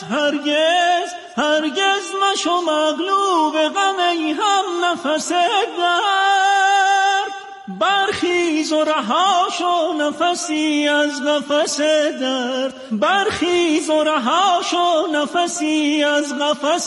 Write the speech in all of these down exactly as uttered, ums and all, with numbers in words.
هرگز هرگز مشو مغلوب غم ای هم نفس درد. برخیز و رها شو نفسی از قفس درد، برخیز و رها شو نفسی از قفس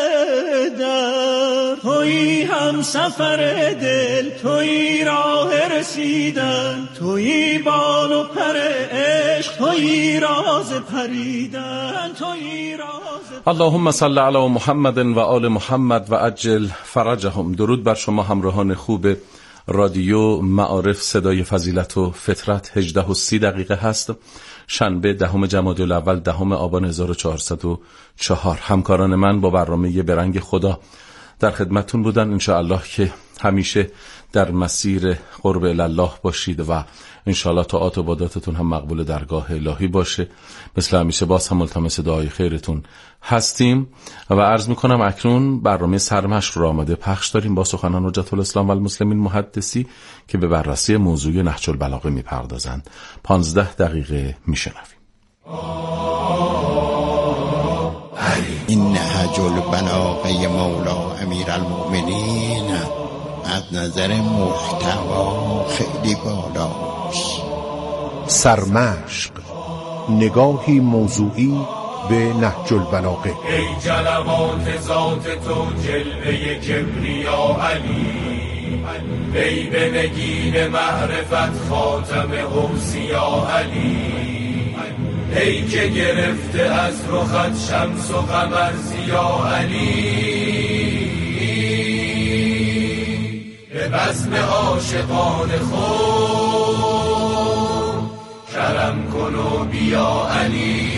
درد. تویی هم سفر دل، تویی راه رسیدن، تویی بال و پر عشق، تویی راز پریدن، تویی راز. اللهم صل علی محمد و آل محمد و عجل فرجهم. درود بر شما همراهان خوب رادیو معارف صدای فضیلت و فطرت. هجده و سی دقیقه هست، شنبه دهم جمادی الاول دهم آبان هزار و چهارصد و چهار. همکاران من با برنامه برنگ خدا در خدمتتون بودن. انشاءالله که همیشه در مسیر قرب الله باشید و انشاءالله طاعات و عباداتتون هم مقبول درگاه الهی باشه. مثل همیشه باز هم ملتمس دعای خیرتون هستیم و عرض میکنم اکنون برنامه سرمشق رو آماده پخش داریم با سخنان حجت الاسلام و المسلمین محدثی که به بررسی موضوع نهج البلاغه میپردازند. پانزده دقیقه میشنویم. این نهج البلاغه مولا امیر المؤمنین از نظر محتوا خیلی بالاست. سرمشق، نگاهی موضوعی به نهج البلاغه. ای جلوات ذات تو جلوه کبریا علی، ای به نگین معرفت خاتم اوصیا علی، ای که گرفته از رخت شمس و قمر ضیا علی. به بزم عاشقان خود کرم کن و بیا علی.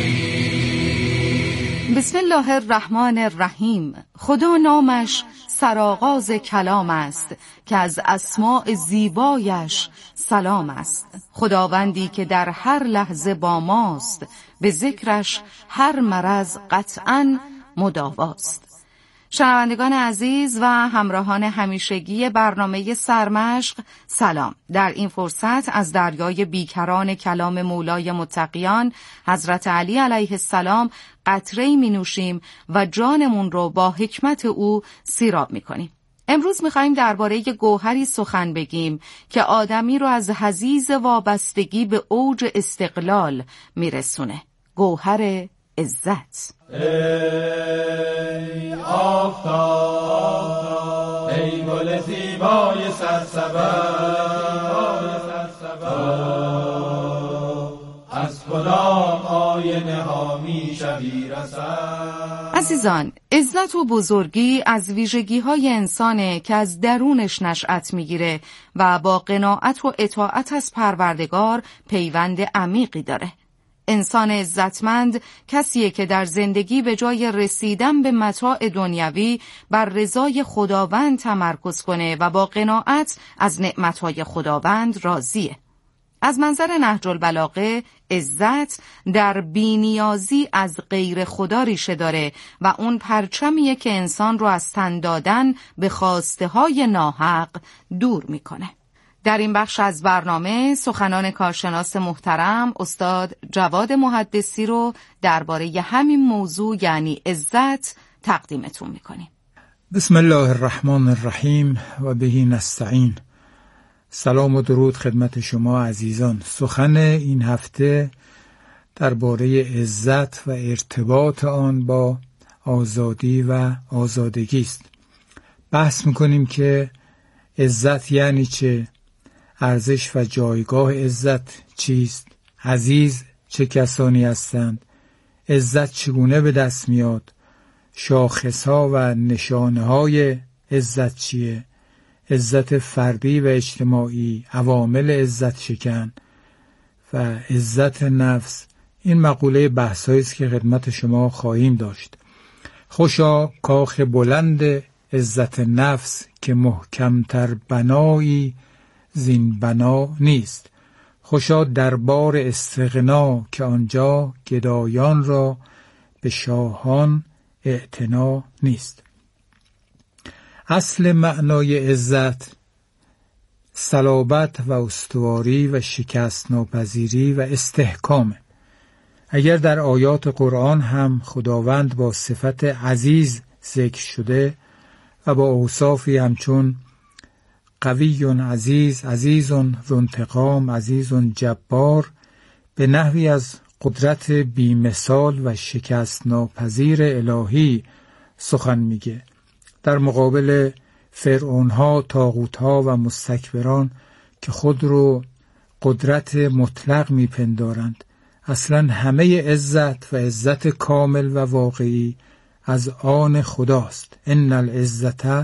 بسم الله الرحمن الرحیم. خدا نامش سرآغاز کلام است که از اسماء زیبایش سلام است. خداوندی که در هر لحظه با ماست، به ذکرش هر مرض قطعاً مداواست. شنوندگان عزیز و همراهان همیشگی برنامه سرمشق، سلام. در این فرصت از دریای بیکران کلام مولای متقیان حضرت علی علیه السلام قطره‌ای می نوشیم و جانمون رو با حکمت او سیراب می کنیم. امروز می خواهیم درباره گوهری سخن بگیم که آدمی رو از حضیض وابستگی به اوج استقلال می رسونه. گوهر عزت. ای آفتاب، ای گل زیبای سرسبز، از خدا آینه ها می شوی رسد. عزیزان، عزت و بزرگی از ویژگی های انسانه که از درونش نشأت میگیره و با قناعت و اطاعت از پروردگار پیوند عمیقی داره. انسان عزتمند کسیه که در زندگی به جای رسیدن به متاع دنیوی بر رضای خداوند تمرکز کنه و با قناعت از نعمتهای خداوند راضیه. از منظر نهج البلاغه، عزت در بی‌نیازی از غیر خدا ریشه داره و اون پرچمیه که انسان رو از تن دادن به خواسته های ناحق دور میکنه. در این بخش از برنامه سخنان کارشناس محترم استاد جواد محدثی رو درباره همین موضوع یعنی عزت تقدیمتون میکنیم. بسم الله الرحمن الرحیم و بهی نستعین. سلام و درود خدمت شما عزیزان. سخن این هفته درباره عزت و ارتباط آن با آزادی و آزادگی است. بحث میکنیم که عزت یعنی چه؟ ارزش و جایگاه عزت چیست؟ عزیز چه کسانی هستند؟ عزت چگونه به دست میاد؟ شاخصها و نشانه های عزت چیه؟ عزت فردی و اجتماعی، عوامل عزت شکن و عزت نفس. این مقوله بحثایی است که خدمت شما خواهیم داشت. خوشا کاخ بلند عزت نفس که محکمتر بنایی زین بنا نیست. خوشا دربار استغنا که آنجا گدایان را به شاهان اعتنا نیست. اصل معنای عزت صلابت و استواری و شکست ناپذیری و استحکامه. اگر در آیات قرآن هم خداوند با صفت عزیز ذکر شده و با اوصافی همچون قوی عزیز، عزیز ذو انتقام، عزیز جبار، به نحوی از قدرت بی‌مثال و شکست ناپذیر الهی سخن میگه، در مقابل فرعونها، طاغوتها و مستکبران که خود رو قدرت مطلق میپندارند، اصلا همه عزت و عزت کامل و واقعی از آن خداست. ان العزت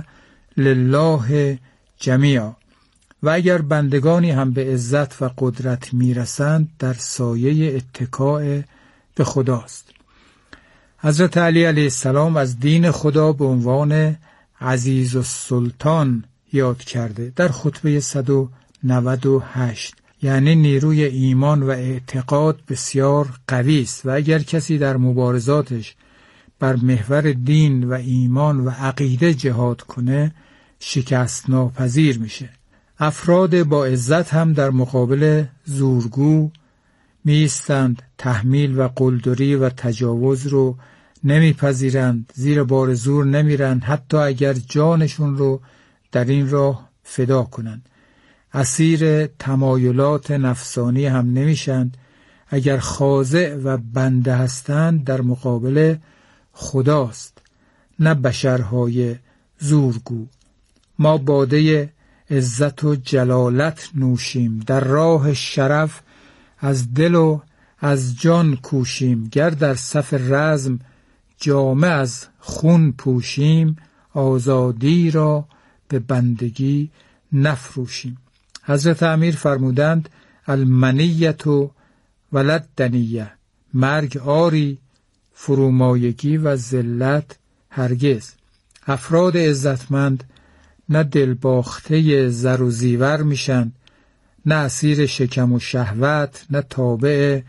لله جمیعا. و اگر بندگانی هم به عزت و قدرت میرسند، در سایه اتکاء به خداست. حضرت علی علیه السلام از دین خدا به عنوان عزیز السلطان یاد کرده در خطبه صد و نود و هشت، یعنی نیروی ایمان و اعتقاد بسیار قوی است و اگر کسی در مبارزاتش بر محور دین و ایمان و عقیده جهاد کنه، شکست ناپذیر میشه. افراد با عزت هم در مقابل زورگو می ایستند، تحمیل و قلدری و تجاوز رو نمیپذیرند، زیر بار زور نمیرند، حتی اگر جانشون رو در این راه فدا کنند. اسیر تمایلات نفسانی هم نمیشند، اگر خاضع و بنده هستند در مقابل خداست، نه بشرهای زورگو. ما باده عزت و جلالت نوشیم، در راه شرف از دل و از جان کوشیم، گر در صف رزم جامه از خون پوشیم، آزادی را به بندگی نفروشیم. حضرت امیر فرمودند المنیت و ولد دنیه، مرگ آری، فرومایگی و ذلت هرگز. افراد عزتمند نه دلباخته زر و زیور میشن، نه اسیر شکم و شهوت، نه تابع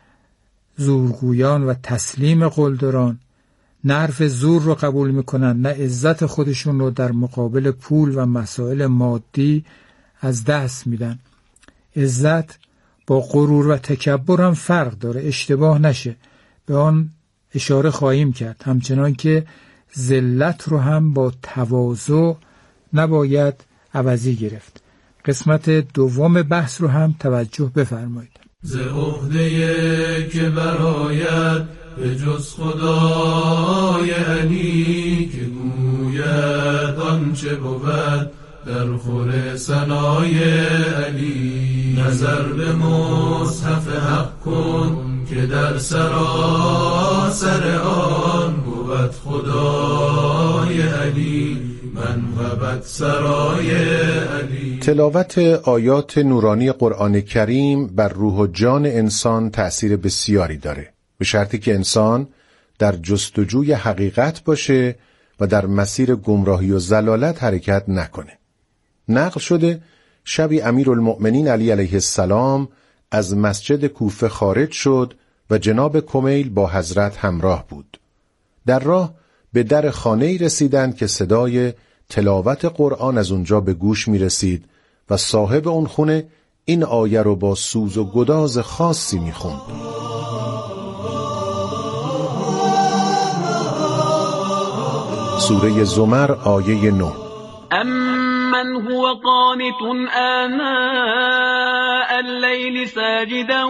زورگویان و تسلیم قلدران، نه حرف زور رو قبول میکنن، نه عزت خودشون رو در مقابل پول و مسائل مادی از دست میدن. عزت با غرور و تکبر هم فرق داره، اشتباه نشه، به آن اشاره خواهیم کرد. همچنان که ذلت رو هم با تواضع نباید عوضی گرفت. قسمت دوم بحث رو هم توجه بفرمایید. ز عهده که برآید به جز خدای علی، که گوید آنچه بود در خور ثنای علی. نظر به مصحف حق کن که در سراسر آن بود خدای علی، من و سرای علی. تلاوت آیات نورانی قرآن کریم بر روح و جان انسان تأثیر بسیاری داره، به شرطی که انسان در جستجوی حقیقت باشه و در مسیر گمراهی و ضلالت حرکت نکنه. نقل شده شبی امیرالمؤمنین علی علیه السلام از مسجد کوفه خارج شد و جناب کمیل با حضرت همراه بود. در راه به در خانه‌ای رسیدند که صدای تلاوت قرآن از اونجا به گوش می رسید و صاحب اون خونه این آیه رو با سوز و گداز خاصی می خوند. سوره زمر آیه نه. امن هو قانت آناء الليل ساجدا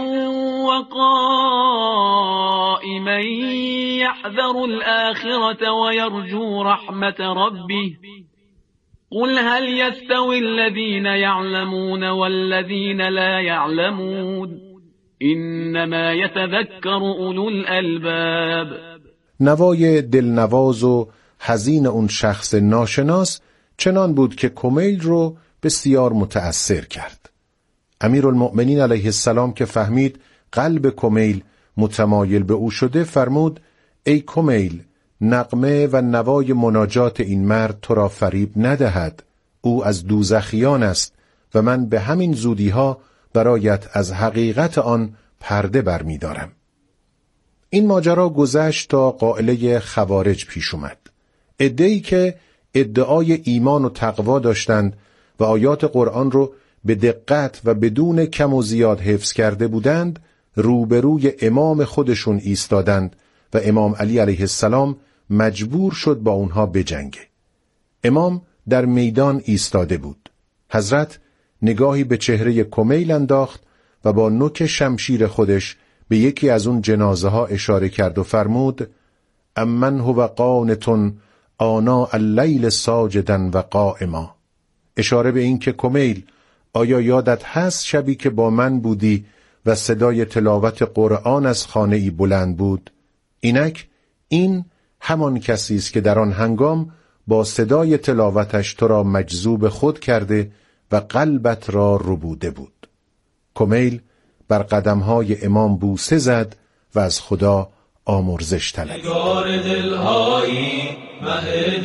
وقائما يحذر الآخرة ويرجو رحمة ربه قل هل يستوي الذين يعلمون والذين لا يعلمون إنما يتذكر أولو الألباب. نوای دلنواز و حزین اون شخص ناشناس چنان بود که کمیل رو بسیار متأثر کرد. امیرالمؤمنین علیه السلام که فهمید قلب کمیل متمایل به او شده فرمود ای کمیل، نغمه و نوای مناجات این مرد تو را فریب ندهد، او از دوزخیان است و من به همین زودیها برایت از حقیقت آن پرده برمی دارم. این ماجرا گذشت تا قائله خوارج پیش اومد. عده‌ای که ادعای ایمان و تقوا داشتند و آیات قرآن رو به دقت و بدون کم و زیاد حفظ کرده بودند، روبروی امام خودشون ایستادند و امام علی علیه السلام مجبور شد با اونها بجنگه. امام در میدان ایستاده بود. حضرت نگاهی به چهره کمیل انداخت و با نوک شمشیر خودش به یکی از اون جنازه ها اشاره کرد و فرمود: امن هو قانتٌ آناء اللیل ساجدا و قائما. اشاره به این که کمیل، آیا یادت هست شبی که با من بودی و صدای تلاوت قرآن از خانه ای بلند بود؟ اینک این همان کسی است که در آن هنگام با صدای تلاوتش تو را مجذوب خود کرده و قلبت را ربوده بود. کمیل بر قدمهای امام بوسه زد و از خدا آمرزش طلبید. نگار دلهایی مه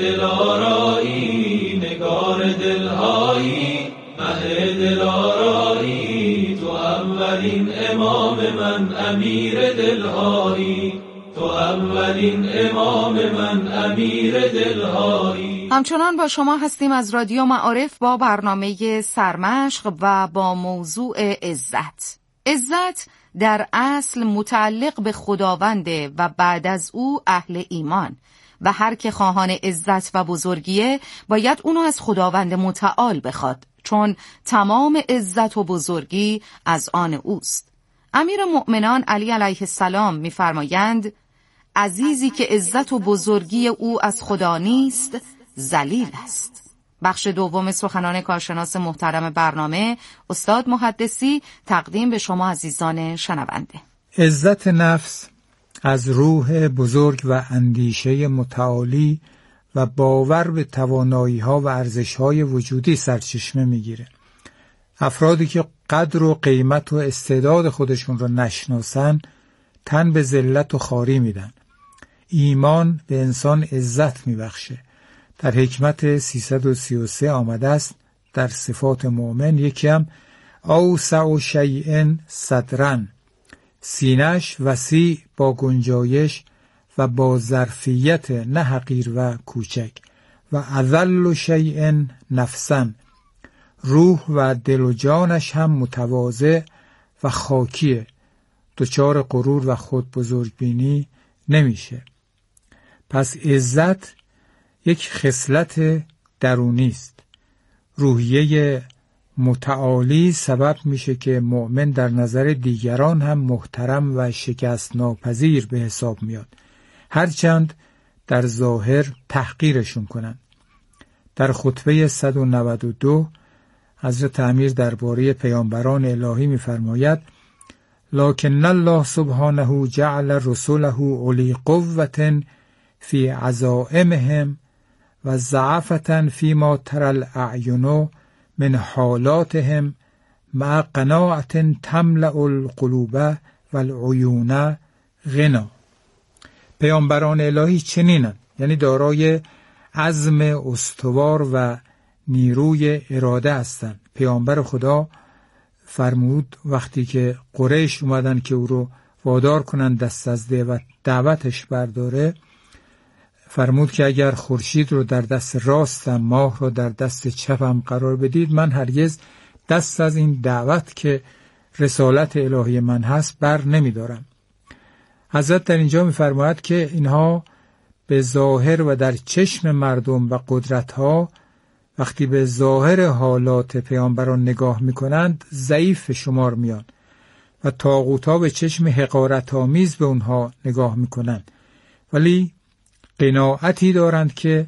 دلارایی، نگار دلهایی مه دلارایی، تو اولین امام من امیر دلهایی، تو اولین امام من امیر دلهایی. همچنان با شما هستیم از رادیو معارف با برنامه سرمشق و با موضوع عزت. عزت در اصل متعلق به خداونده و بعد از او اهل ایمان و هر که خواهان عزت و بزرگیه باید اونو از خداوند متعال بخواد، چون تمام عزت و بزرگی از آن اوست. امیر مؤمنان علی علیه السلام می‌فرمایند: عزیزی که عزت و بزرگی او از خدا نیست ذلیل است. بخش دوم سخنان کارشناس محترم برنامه، استاد محدثی، تقدیم به شما عزیزان شنونده. عزت نفس از روح بزرگ و اندیشه متعالی و باور به توانایی‌ها و ارزش‌های وجودی سرچشمه می‌گیره. افرادی که قدر و قیمت و استعداد خودشون رو نشناسن تن به ذلت و خواری میدن. ایمان به انسان عزت میبخشه. در حکمت سیصد و سی و سه آمده است در صفات مؤمن یکی هم اوسع شیء صدرن، سینه‌اش وسیع با گنجایش و با ظرفیت نه حقیر و کوچک، و اذل شیء نفسن، روح و دل و جانش هم متواضع و خاکیه، دچار غرور و خود بزرگبینی نمیشه. پس عزت یک خصلت درونی است. روحیه متعالی سبب میشه که مؤمن در نظر دیگران هم محترم و شکست ناپذیر به حساب میاد، هرچند در ظاهر تحقیرشون کنن. در خطبه صد و نود و دو حضرت امیر درباره پیامبران الهی میفرماید: لکن الله سبحانه جعل رسوله اولی قوة فی عزائمهم و ضعفة فیما تری الاعین من حالاتهم مع قناعة تملأ القلوب والعیون غنا. پیامبران الهی چنینند، یعنی دارای عزم استوار و نیروی اراده هستند. پیامبر خدا فرمود وقتی که قریش اومدن که او رو وادار کنند دست از دعوتش برداره، فرمود که اگر خورشید رو در دست راستم، ماه رو در دست چپم قرار بدید، من هرگز دست از این دعوت که رسالت الهی من هست بر نمی دارم. حضرت در اینجا می فرماید که اینها به ظاهر و در چشم مردم و قدرتها وقتی به ظاهر حالات پیامبران نگاه می کنند ضعیف شمار میان و طاغوت‌ها به چشم حقارت‌آمیز به اونها نگاه می کنند، ولی قناعتی دارند که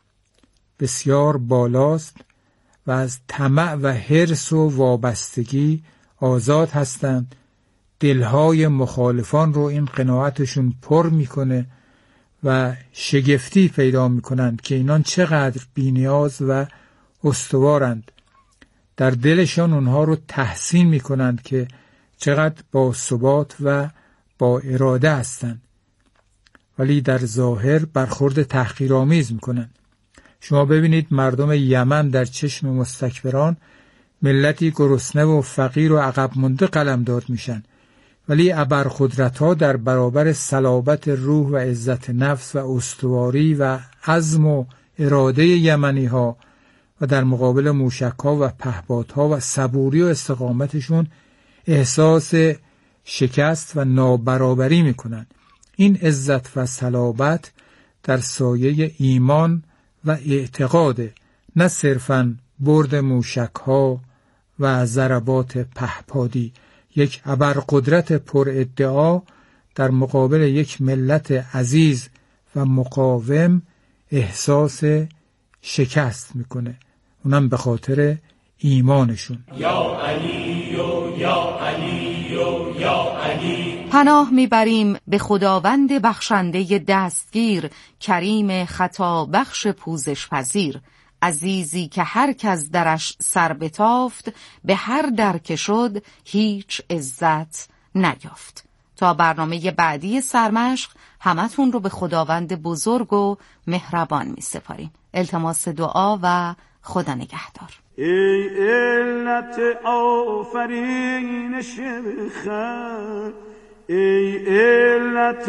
بسیار بالاست و از طمع و حرص و وابستگی آزاد هستند. دلهای مخالفان رو این قناعتشون پر میکنه و شگفتی پیدا میکنند که اینان چقدر بی‌نیاز و استوارند. در دلشان اونها رو تحسین میکنند که چقدر با ثبات و با اراده هستند، ولی در ظاهر برخورد تحقیرآمیز میکنن. شما ببینید مردم یمن در چشم مستکبران ملتی گرسنه و فقیر و عقب مونده قلمداد میشن، ولی ابرقدرت‌ها در برابر صلابت روح و عزت نفس و استواری و عزم و اراده یمنی‌ها و در مقابل موشک‌ها و پهپادها و صبوری و استقامتشون احساس شکست و نابرابری میکنن. این عزت و صلابت در سایه ایمان و اعتقاده، نه صرفاً برد موشک‌ها و ضربات پهپادی. یک ابرقدرت پر ادعا در مقابل یک ملت عزیز و مقاوم احساس شکست میکنه، اونم به خاطر ایمانشون. یا علی و یا علی و یا علی. پناه میبریم به خداوند بخشنده دستگیر، کریم خطا بخش پوزش پذیر، عزیزی که هر کس درش سر بتافت، به هر در که شد هیچ عزت نیافت. تا برنامه بعدی سرمشق همتون رو به خداوند بزرگ و مهربان می سپاریم. التماس دعا و خدا نگهدار. ای علت آفرینش خلق، ای علت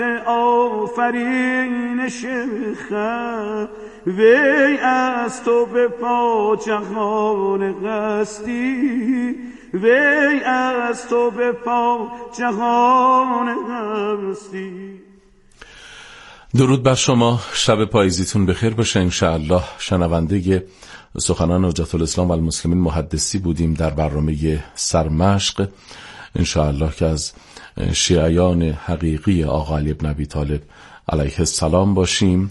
آفرینش خلق، وی از تو به پا جهان قصدی، وی از تو به پا جهان قصدی. درود بر شما، شب پاییزیتون بخیر باشه. انشاءالله شنونده سخنان حجت الاسلام و المسلمین محدثی بودیم در برنامه سرمشق. انشاءالله که از شیعیان حقیقی آقا علی بن ابی طالب علیه السلام باشیم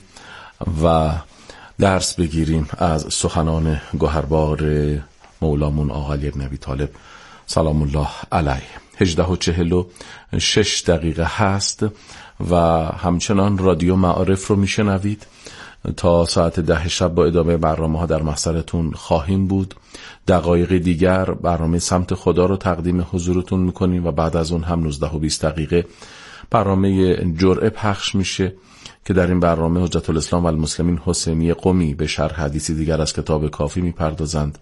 و درس بگیریم از سخنان گوهربار مولامون آقا علی بن ابی طالب سلام الله علیه. هجده و چهل و شش دقیقه هست و همچنان رادیو معارف رو میشنوید. تا ساعت ده شب با ادامه برنامه ها در محضرتون خواهیم بود. دقایق دیگر برنامه سمت خدا رو تقدیم حضورتون میکنیم و بعد از اون هم نوزده و بیست دقیقه برنامه جرعه پخش میشه که در این برنامه حجت الاسلام و المسلمین حسینی قمی به شرح حدیثی دیگر از کتاب کافی میپردازند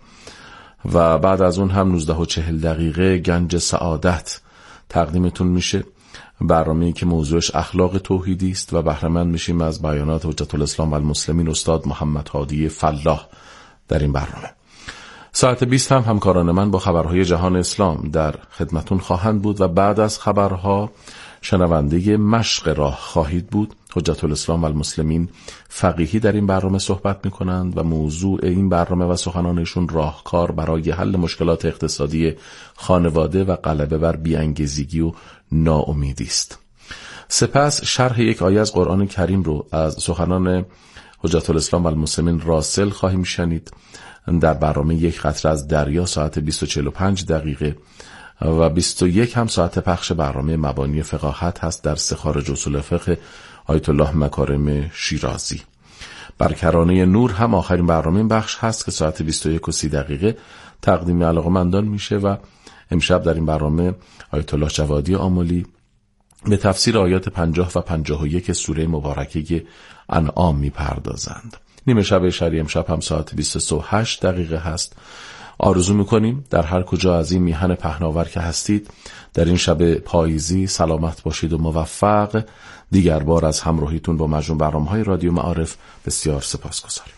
و بعد از اون هم نوزده و چهل دقیقه گنج سعادت تقدیمتون میشه، برنامه‌ای که موضوعش اخلاق توحیدی است و بهره مند میشیم از بیانات حجت الاسلام و المسلمین استاد محمد هادی فلاح در این برنامه. ساعت بیست هم همکاران من با خبرهای جهان اسلام در خدمتون خواهند بود و بعد از خبرها شنونده مشق راه خواهید بود. حجت الاسلام و المسلمین فقیهی در این برنامه صحبت میکنند و موضوع این برنامه و سخنانشون راهکار برای حل مشکلات اقتصادی خانواده و غلبه بر بی‌انگیزگی و ناامیدی است. سپس شرح یک آیه از قرآن کریم رو از سخنان حجت الاسلام و المسلمین راسل خواهیم شنید در برنامه یک قطره از دریا ساعت بیست و چهل و پنج دقیقه و بیست و یک هم ساعت پخش برنامه مبانی فقاهت هست در خارج اصول فقه آیت الله مکارم شیرازی. بر کرانه نور هم آخرین برنامه این بخش هست که ساعت بیست و یک و سی دقیقه تقدیم علاقه‌مندان میشه و امشب در این برنامه آیت الله جوادی آملی به تفسیر آیات پنجاه و پنجاه و یک سوره مبارکه انعام میپردازند. نیمه شب شری امشب هم ساعت بیست و سه و هشت دقیقه هست. آرزو میکنیم در هر کجا از این میهن پهناور که هستید در این شب پاییزی سلامت باشید و موفق. دیگر بار از همراهیتون با مجموع برنامه‌های رادیو معارف بسیار سپاسگزاریم.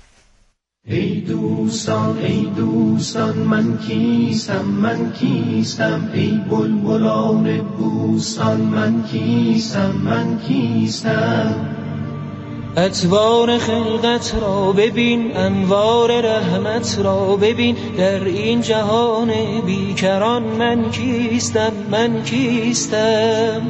ای دوستان ای دوستان من کیستم من کیستم، ای بلبلان بوستان من کیستم من کیستم. اطوار خلقت را ببین، انوار رحمت را ببین، در این جهان بیکران من کیستم من کیستم.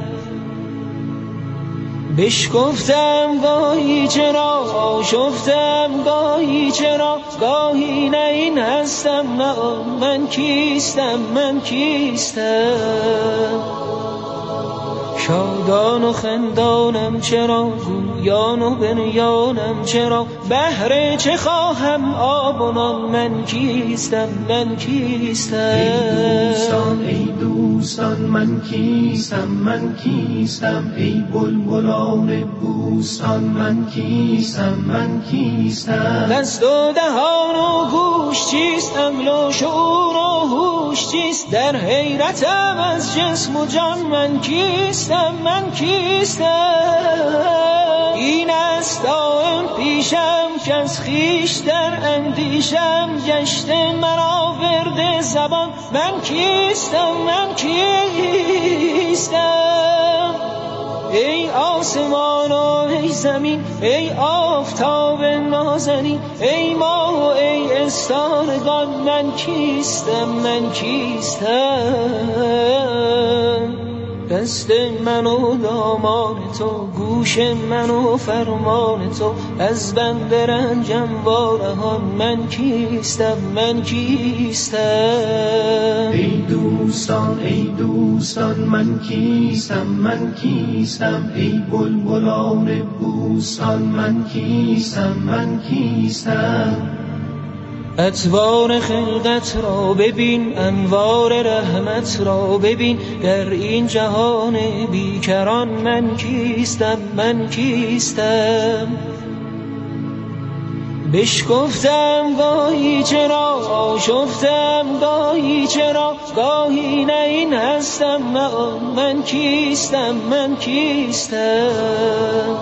بشکفتم گاهی چرا، آشفتم گاهی چرا، گاهی نه این هستم نه آن، من کیستم من کیستم. شادان و خندانم چرا، گویان و بنیانم چرا، بهر چه خواهم آبونان، من کیستم من کیستم. ای دوستان ای دوستان من کیستم من کیستم، ای بلبلان بوستان من کیستم من کیستم. دست و دهان و گوش چیست، عقل و شعور و هوش چیست، در حیرتم از جسم و جان، من کیستم من کیستم. این است دائم پیشم پاک از خویش در اندیشم گشته مرا ورد زبان. من کیستم من کیستم؟ ای آسمان و ای زمین، ای آفتاب نازنین، ای ماه و ای استارگان، من کیستم من کیستم؟ دست من و دامان تو، گوش من و فرمان تو، از بند رنجم وارهان، من کیستم من کیستم؟ ای دوستان ای دوستان من کیستم من کیستم؟ ای بلبلان بوستان من کیستم من کیستم؟ اطوار خلقت را ببین، انوار رحمت را ببین، در این جهان بیکران من کیستم من کیستم؟ بشکفتم گاهی چرا، آشفتم گاهی چرا، گاهی نه این هستم نه آن، من کیستم من کیستم؟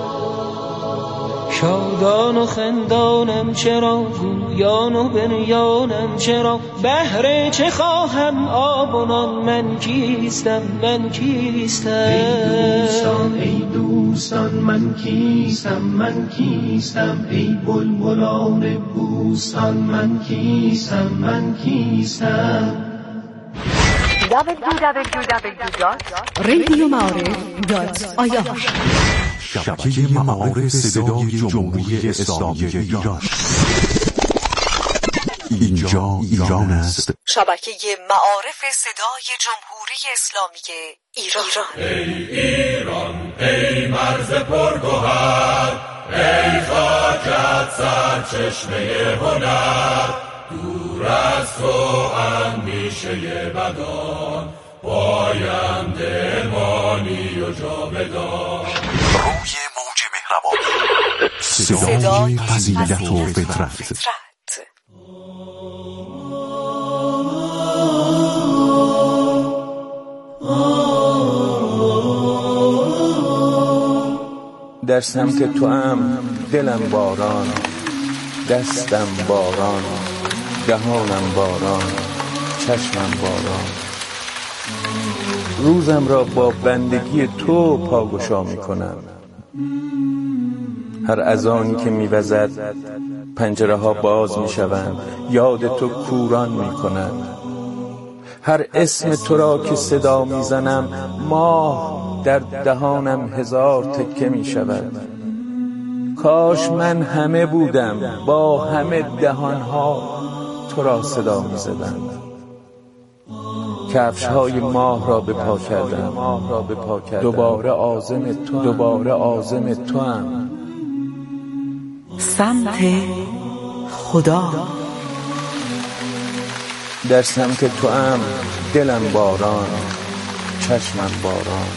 شادان و خندانم چرا، گویان و بنیانم چرا، بهر چه خواهم آب و نان، من کیستم من کیستم؟ ای دوستان ای دوستان من کیستم من کیستم؟ ای بلبلان بوستان من کیستم من کیستم؟ دبلیو دبلیو دبلیو دات رادیو معارف دات آی آر شبکه معارف صدای جمهوری اسلامی ایران. اینجا ایران است. شبکه معارف صدای جمهوری اسلامی ایران. ای ایران ای مرز پرگوهر، ای خاکت سرچشمه هنر، دور از تو اندیشه بدان، پاینده مانی و جاودان. روی موج مهربان، صدای فضیلت و فطرت. در سمت تو هم دلم باران، دستم باران، دهانم باران، چشمم باران. روزم را با بندگی تو پاگشا می کنم. هر اذانی که می وزد پنجره ها باز می شوند، یاد تو کوران می کنند. هر اسم تو را که صدا می زنم، ماه در دهانم هزار تکه می شود. کاش من همه بودم، با همه دهانها تو را صدا می زدم. کفش های ماه را به پا کردم، دوباره عازم تو، دوباره عازم تو هم. سمت خدا، در سمت تو هم دلم باران، چشمم باران.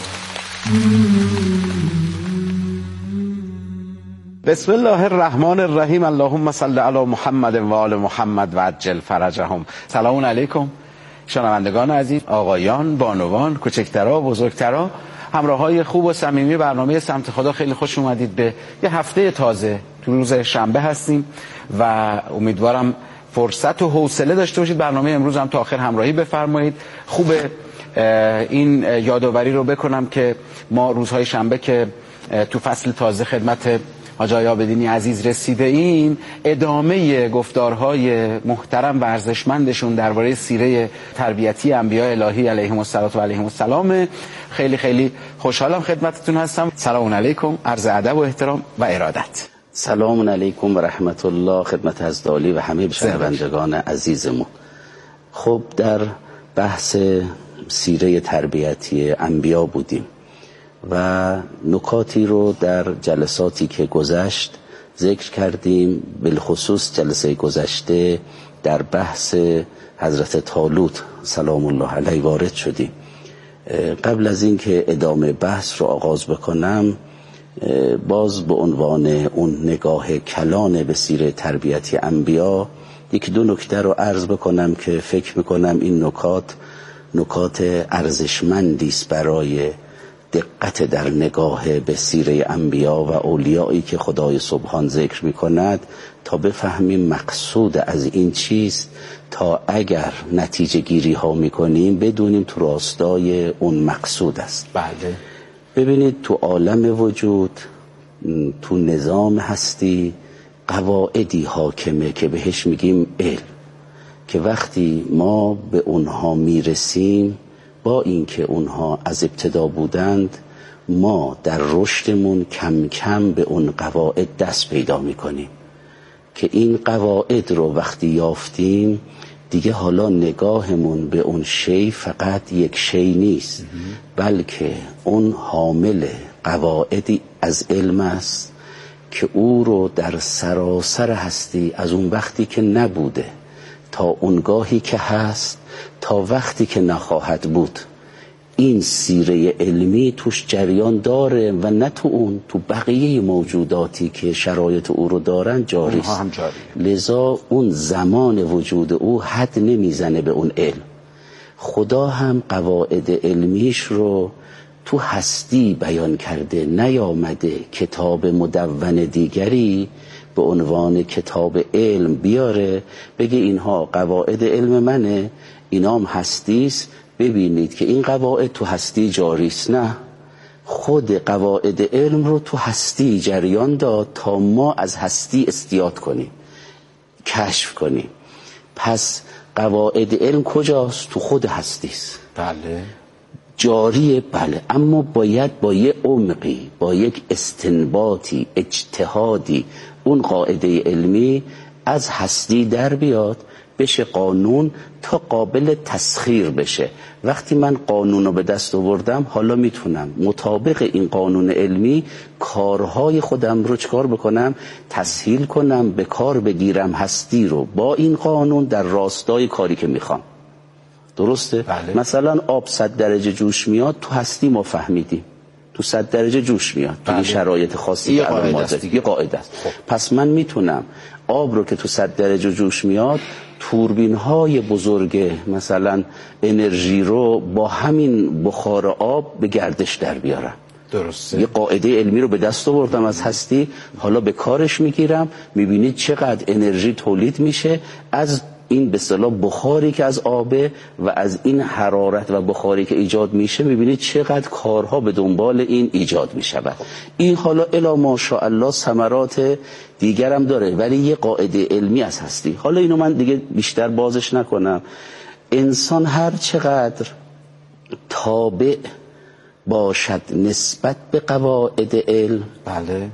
بسم الله الرحمن الرحیم. اللهم صل علی محمد و آل محمد و عجل فرجهم. سلام علیکم شنوندگان عزیز، آقایان، بانوان، کوچکترها، بزرگترها، همراهای خوب و صمیمی برنامه سمت خدا، خیلی خوش اومدید به یه هفته تازه. تو روز شنبه هستیم و امیدوارم فرصت و حوصله داشته باشید. برنامه امروز هم تا آخر همراهی بفرمایید. خوبه این یادآوری رو بکنم که ما روزهای شنبه که تو فصل تازه خدمت حاج آقای عابدینی عزیز رسیده ایم، ادامه گفتارهای محترم و ارزشمندشون درباره سیره تربیتی انبیاء الهی علیهم الصلوة و علیهم السلام. خیلی خیلی خوشحالم خدمتتون هستم. سلام علیکم، عرض ادب و احترام و ارادت. سلام علیکم و رحمت الله خدمت حضرت و همه شنوندگان عزیزمون. خب در بحث سیره تربیتی انبیا بودیم و نکاتی رو در جلساتی که گذشت ذکر کردیم. بالخصوص جلسه گذشته در بحث حضرت طالوت سلام الله علیه وارد شدیم. قبل از این که ادامه بحث رو آغاز بکنم، باز به عنوان اون نگاه کلان به سیره تربیتی انبیا یک دو نکته رو عرض بکنم که فکر میکنم این نکات نکات ارزشمندی است برای دقت در نگاه به سیره انبیا و اولیایی که خدای سبحان ذکر می کند تا بفهمیم مقصود از این چیست، تا اگر نتیجه گیری ها می کنیم بدونیم تو راستای اون مقصود است. بله. ببینید تو عالم وجود، تو نظام هستی قواعدی حاکمه که بهش میگیم علم، که وقتی ما به اونها میرسیم با اینکه اونها از ابتدا بودند، ما در رشدمون کم کم به اون قواعد دست پیدا میکنیم که این قواعد رو وقتی یافتیم دیگه حالا نگاهمون به اون شی فقط یک شی نیست، بلکه اون حامل قواعدی از علم است که او رو در سراسر هستی از اون وقتی که نبوده تا اونگاهی که هست تا وقتی که نخواهد بود، این سیره علمی توش جریان داره و نه تو اون، تو بقیه موجوداتی که شرایط او رو دارن جاری است. لذا اون زمان وجود او حد نمیزنه به اون علم. خدا هم قواعد علمیش رو تو هستی بیان کرده، نیامده کتاب مدون دیگری به عنوان کتاب علم بیاره بگه اینها قواعد علم منه، اینام هستیست، ببینید که این قواعد تو هستی جاری است. نه، خود قواعد علم رو تو هستی جریان داد تا ما از هستی استیاد کنیم، کشف کنیم. پس قواعد علم کجاست؟ تو خود هستی است. بله. جاریه، بله، اما باید با یه عمقی، با یک استنباطی، اجتهادی اون قاعده علمی از هستی در بیاد، بشه قانون تا قابل تسخیر بشه. وقتی من قانون رو به دست آوردم، حالا میتونم مطابق این قانون علمی کارهای خودم رو چکار بکنم؟ تسهیل کنم، به کار بگیرم هستی رو با این قانون در راستای کاری که میخوام. درسته؟ بله. مثلا آب صد درجه جوش میاد، تو هستی ما فهمیدیم تو صد درجه جوش میاد. بله. تو شرایط خاصی که الان ما یه قاعده است. خب. پس من میتونم آب رو که تو صد درجه جوش میاد، توربین های بزرگ مثلا انرژی رو با همین بخار آب به گردش در بیارم. درسته. یه قاعده علمی رو به دست آوردم از هستی، حالا به کارش میگیرم. میبینید چقدر انرژی تولید میشه از این به اصطلاح بخاری که از آبه و از این حرارت و بخاری که ایجاد میشه. میبینید چقدر کارها به دنبال این ایجاد میشود. این حالا الی ماشاءالله ثمرات دیگرم داره، ولی یه قاعده علمی از هستی. حالا اینو من دیگه بیشتر بازش نکنم. انسان هر چقدر تابع باشد نسبت به قواعد علم، بله،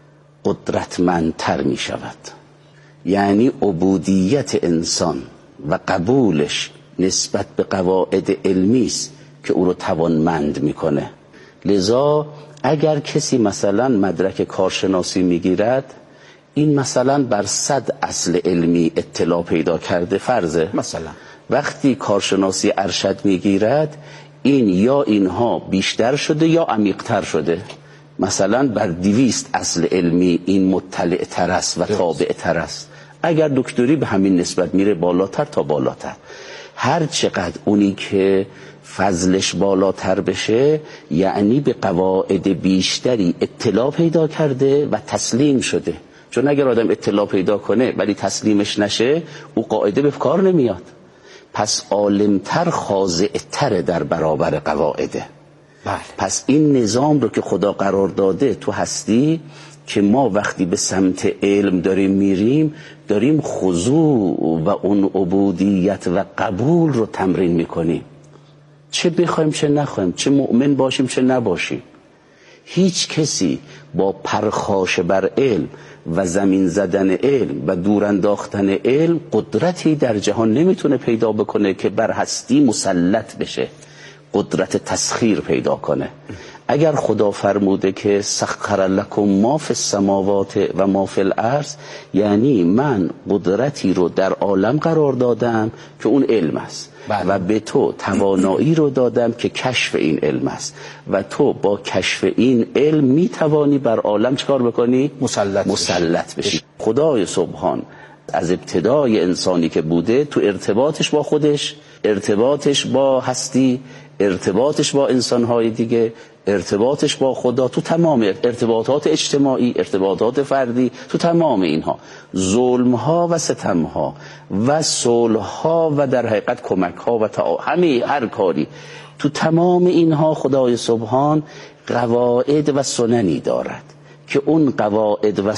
قدرتمندتر میشود. یعنی عبودیت انسان و قبولش نسبت به قواعد علمی است که او رو توانمند میکنه. لذا اگر کسی مثلا مدرک کارشناسی میگیرد، این مثلا بر صد اصل علمی اطلاع پیدا کرده فرضه، مثلا وقتی کارشناسی ارشد میگیرد، این یا اینها بیشتر شده یا عمیق‌تر شده. مثلا بر دویست اصل علمی این مطلع تر است و تابع تر است. اگر دکتری به همین نسبت میره بالاتر تا بالاتر. هر چقدر اونی که فضلش بالاتر بشه، یعنی به قواعد بیشتری اطلاع پیدا کرده و تسلیم شده. چون اگر آدم اطلاع پیدا کنه ولی تسلیمش نشه، او قاعده به کار نمیاد. پس عالمتر، خاضعتر در برابر قواعده. بله. پس این نظام رو که خدا قرار داده تو هستی، که ما وقتی به سمت علم داریم میریم، داریم خضوع و اون عبودیت و قبول رو تمرین میکنیم. چه بخوایم چه نخوایم، چه مؤمن باشیم چه نباشیم. هیچ کسی با پرخاش بر علم و زمین زدن علم و دور انداختن علم قدرتی در جهان نمیتونه پیدا بکنه که بر هستی مسلط بشه، قدرت تسخیر پیدا کنه. اگر خدا فرموده که سخر لکم ما فی السماوات و ما فی الارض، یعنی من قدرتی رو در عالم قرار دادم که اون علم است. بله. و به تو توانایی رو دادم که کشف این علم است و تو با کشف این علم می توانی بر عالم چکار بکنی؟ مسلط, مسلط بشی. خدای سبحان از ابتدای انسانی که بوده، تو ارتباطش با خودش، ارتباطش با هستی، ارتباطش با انسانهای دیگه، ارتباطش با خدا، تو تمام ارتباطات اجتماعی، ارتباطات فردی، تو تمام اینها ظلمها و ستمها و صلحها و در حقیقت کمکها و تا همه هر کاری، تو تمام اینها خدای سبحان قواعد و سننی دارد که اون قواعد و